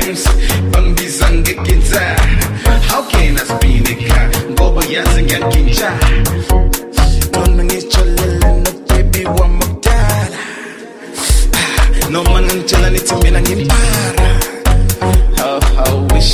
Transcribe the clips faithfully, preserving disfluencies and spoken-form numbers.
times bangibizanga ekinza. How can I spin it? Ngoba yazi ngiyakinja. Noma ngicholele no baby wamakudala. Noma ngitshela nithi mina ngimpara. How how wish.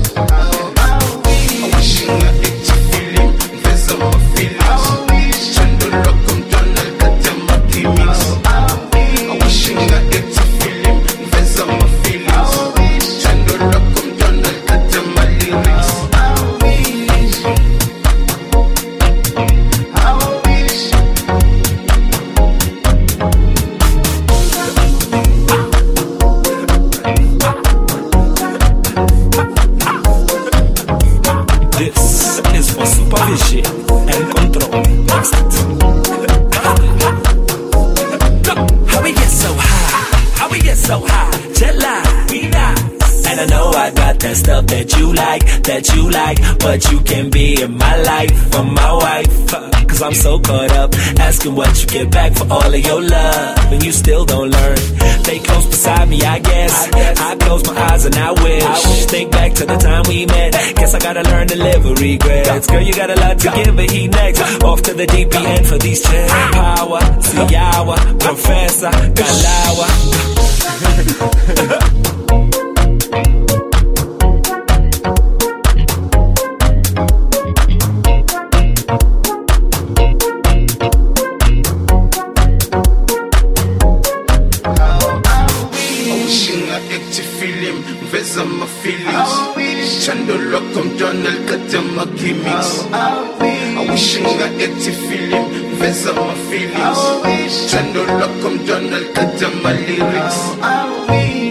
Supervision and control. How we get so high? How we get so high? Jet lag, we die. And I know I got that stuff that you like, that you like, but you can be in my life for my wife. Cause I'm so caught up, asking what you get back for all of your love, and you still don't learn. Stay close beside me, I guess. I, guess. I close my eyes and I wish. I wish. Think back to the time we met. Guess I gotta learn to live with regrets. Girl, you got a lot to give, but he next. Off to the deep end for these checks. Power, Siawa, Professor, Kalawa. Mveza my feelings Chando loko mjona kata my gimmicks I wish nga eti feeling Mveza my feelings Chando loko mjona kata my lyrics